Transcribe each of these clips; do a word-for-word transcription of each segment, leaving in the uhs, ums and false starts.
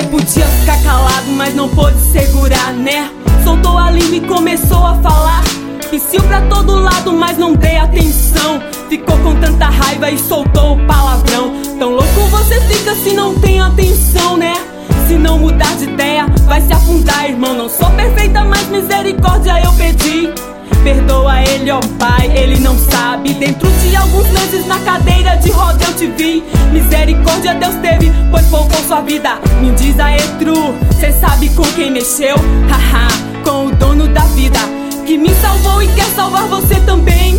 podia ficar calado, mas não pôde segurar, né? Soltou a língua e começou a falar. Pisciu pra todo lado, mas não dei atenção. Ficou com tanta raiva e soltou o palavrão. Tão louco você fica se não tem atenção, né? Se não mudar de ideia, vai se afundar, irmão. Não sou perfeita, mas misericórdia eu pedi. Perdoa ele, ó pai, ele não sabe. Dentro de alguns meses na cadeira de roda eu te vi. Misericórdia Deus teve, pois poupou sua vida. Me diz aí, tru, cê sabe com quem mexeu? Haha, com o dono da vida, que me salvou e quer salvar você também.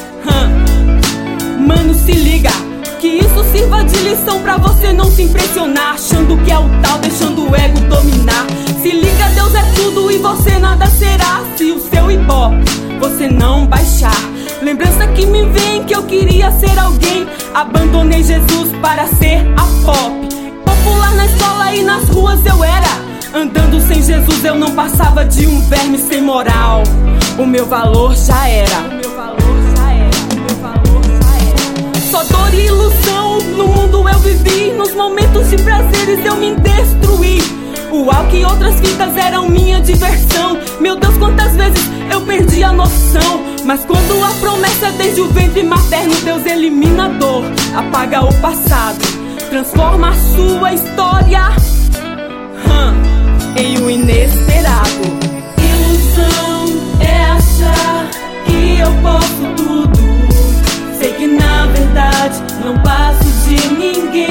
hum. Mano, se liga, que isso sirva de lição pra você não se impressionar, achando que é o tal, deixando o ego dominar. Se liga, Deus é tudo e você nada será, se o seu ibope você não baixar. Lembrança que me vem que eu queria ser alguém. Abandonei Jesus para ser a pop. Popular na escola e nas ruas eu era. Andando sem Jesus eu não passava de um verme sem moral. O meu valor já era. O meu valor já era. O meu valor já era. Só dor e ilusão no mundo eu vivi. Nos momentos de prazeres eu me destruí. Uau, que outras vidas eram minha diversão. Meu Deus, quantas vezes eu perdi a noção. Mas quando a promessa desde o ventre materno, Deus elimina a dor, apaga o passado, transforma a sua história hum, em um inesperado. Ilusão é achar que eu posso tudo. Sei que na verdade não passo de ninguém.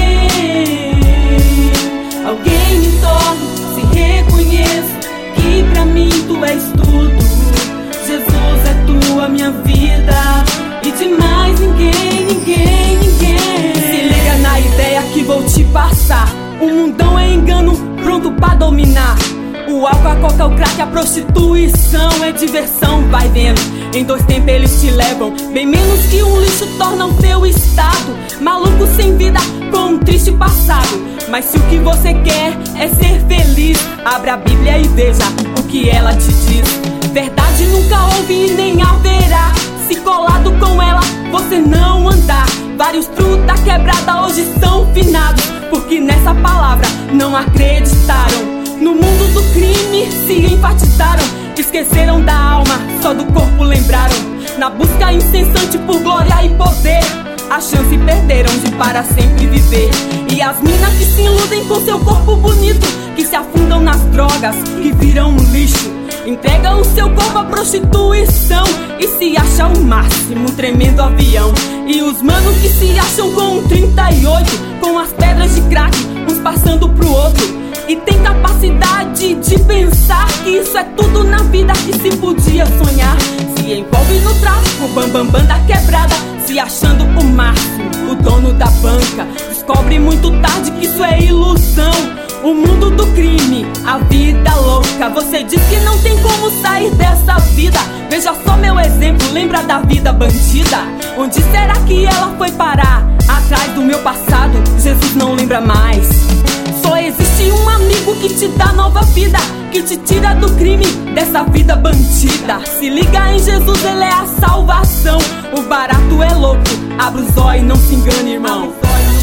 Alguém me torne, se reconheço que pra mim tu és tudo. Jesus é tua, minha vida, e de mais ninguém, ninguém, ninguém. Se liga na ideia que vou te passar. O mundão é engano, pronto pra dominar. O álcool, a coca, o crack, a prostituição é diversão, vai vendo. Em dois tempos eles te levam, bem menos que um lixo tornam teu estado. Maluco sem vida, com um triste passado. Mas se o que você quer é ser feliz, abre a Bíblia e veja o que ela te diz. Verdade nunca houve e nem haverá. Se colado com ela você não andar. Vários trus da quebrada hoje são finados, porque nessa palavra não acreditaram. No mundo do crime se enfatizaram. Esqueceram da alma, só do corpo lembraram. Na busca incessante por glória e poder, a chance perderam de para sempre viver. E as minas que se iludem com seu corpo bonito, que se afundam nas drogas, que viram um lixo, entregam o seu corpo à prostituição e se acham o máximo, um tremendo avião. E os manos que se acham com um trinta e oito, com as pedras de crack, uns passando pro outro, e tem capacidade de pensar que isso é tudo na vida que se podia sonhar. Se envolve no tráfico, bambambam bam, bam da quebrada, se achando o máximo, o dono da banca. Descobre muito tarde que isso é ilusão. O mundo do crime, a vida louca. Você diz que não tem como sair dessa vida. Veja só meu exemplo, lembra da vida bandida? Onde será que ela foi parar? Atrás do meu passado, Jesus não lembra mais. Só existe um amigo que te dá nova vida, que te tira do crime, dessa vida bandida. Se liga em Jesus, ele é a salvação. O barato é louco, abre os olhos, não se engane, irmão.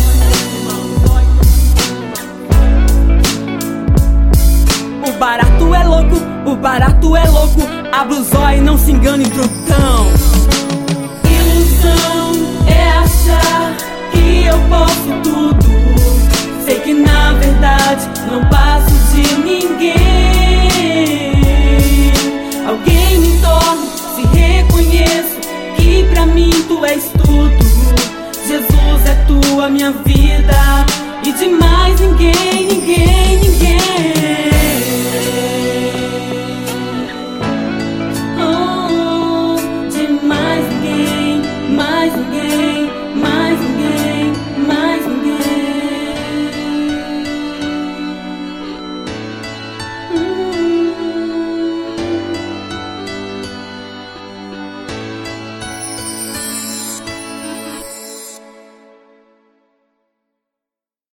O barato é louco, o barato é louco, abre os olhos, não se engane, trutão. Ilusão é achar que eu posso tudo. Sei que na verdade não passo de mim.